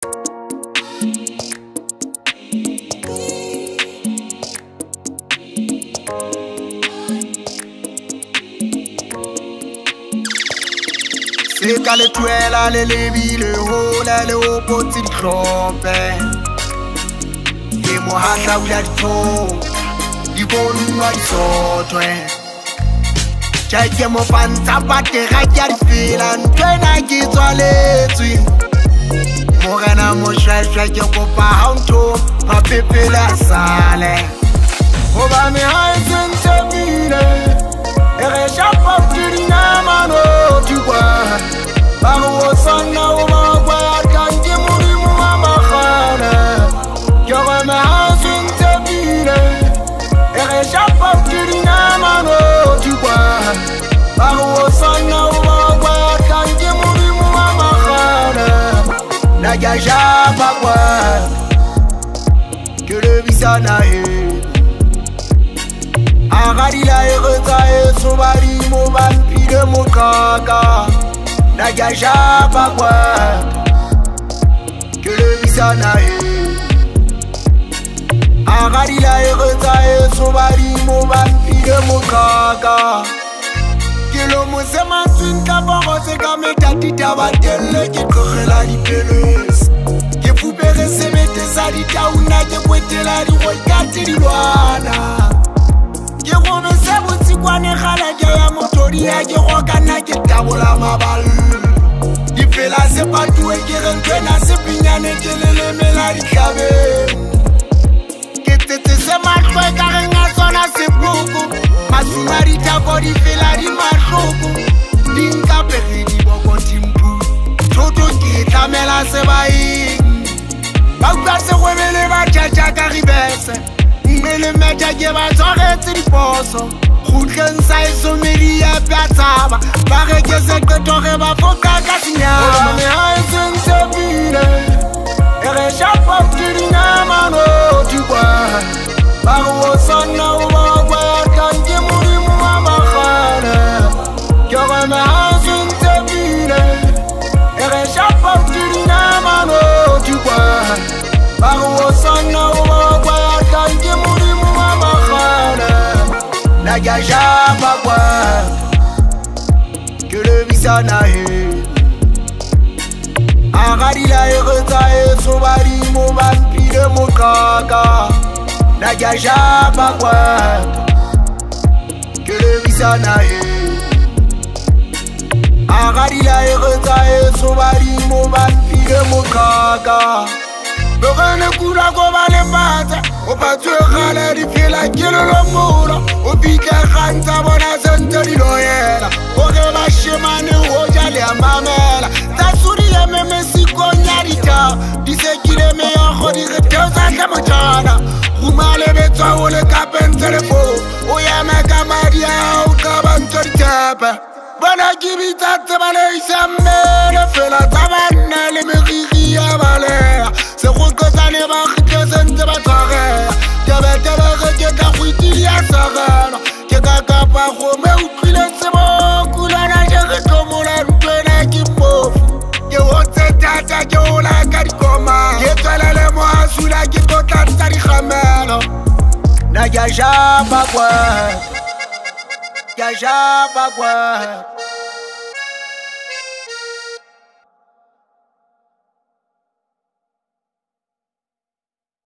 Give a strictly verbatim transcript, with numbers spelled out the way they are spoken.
Se ka le tuela le lebile hola le o potse ditlhompe ke mohatla o la ditho di bonwa di sothwe ja ke mo panta patega ke di fela ntwena ke tswaletswe morena mo shashwa ke kopa ha ntho ba pepela sale hoba me ha itsentabile e re shapa pidina mano tu kwa Bago sana uma kwa kanji muri mama khana Kyo me hasun tabire Ere shapa kirina mano tu kwa Bago sana uma kwa kanji muri mama khana Na ya shapa kwa Que le visana he Agari la ereza e sobari mo vampire mo kaka Na ya jaba kwa Que le visana he Agari la ereza e sobari mo vampire mo kaka Que lo mo se mansuin ka boro se ka me tati tabatele Ke kogela di peles Ke fupere se mete sa di tauna Ke kwetela di roikati di luana Ke gome se botsi kwane gala ke ya motori ya ke gokana ke tabola mabal Di fela se patue ke rentwena se pinyane ke lelemela ditlhabe Ke tete se matlwe ka re nga tsona sepoko Masuma ditako di fela di matlhoko Di nka pege di boko timpu Thoto ke tlamela se baeng Ba utlwa se gwebele ba tšatša ka ribese Mme le metša ke ba tshwaretse diposo Khutleng sa e somedi ya piatsaba Ba re ke se qeto ge ba foka ka senyama Me ha e sentsebile E re shapa pidina mano tu kwa Ba re o sana o ba kwa ya kanke modimo wa magana Ke re me ha e sentsebile E re shapa pidina mano tu kwa Ba re o sana o ba kwa ya kanke modimo wa magana Na ya jaba kwa Que le visana he Agari la ereza e sobari mo vampire mo kaka Na ya jaba kwa Que le visana he Agari la ereza e sobari mo vampire mo kaka Begane kura ko ba le pata O patwe gala di fela ke lo lo mola O pika gantsa bona sente di loyela O ge ba shemane o ja le amamela Tsa suri ya meme sikonya di ta Di sekile me ya go di re teusa ka motjana Rumale betswa o le kapen telefo O ya me ka madi a o ka bantsho di tepe Bona ke bitsa tseba le isa mmele fela tsa banna le meriri ya balea Se go kotsane ba khitse sentse ba tshwarea Ke bete ba ge ke ka khwitili ya sagana Ke ka kapa go me utlwile tsebo kulana je ge tlomola ntwena ke mmofu Ke hotse tata ke ola ka dikoma Ke tswelele mo asula ke totla tsa dikgamelo Na ya jaba kwa Ya jaba kwa